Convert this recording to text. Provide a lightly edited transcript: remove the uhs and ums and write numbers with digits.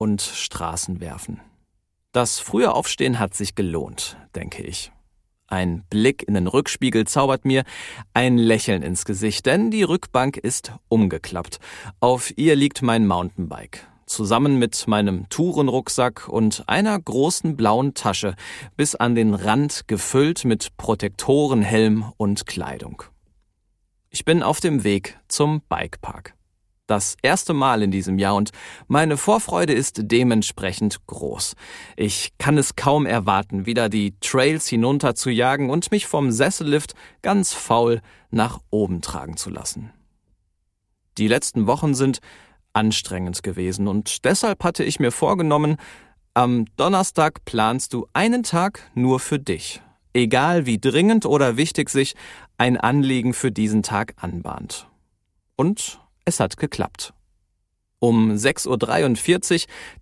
und Straßen werfen. Das frühe Aufstehen hat sich gelohnt, denke ich. Ein Blick in den Rückspiegel zaubert mir ein Lächeln ins Gesicht, denn die Rückbank ist umgeklappt. Auf ihr liegt mein Mountainbike, zusammen mit meinem Tourenrucksack und einer großen blauen Tasche, bis an den Rand gefüllt mit Protektoren, Helm und Kleidung. Ich bin auf dem Weg zum Bikepark. Das erste Mal in diesem Jahr und meine Vorfreude ist dementsprechend groß. Ich kann es kaum erwarten, wieder die Trails hinunter zu jagen und mich vom Sessellift ganz faul nach oben tragen zu lassen. Die letzten Wochen sind anstrengend gewesen und deshalb hatte ich mir vorgenommen, am Donnerstag planst du einen Tag nur für dich, egal wie dringend oder wichtig sich ein Anliegen für diesen Tag anbahnt. Und es hat geklappt. Um 6:43 Uhr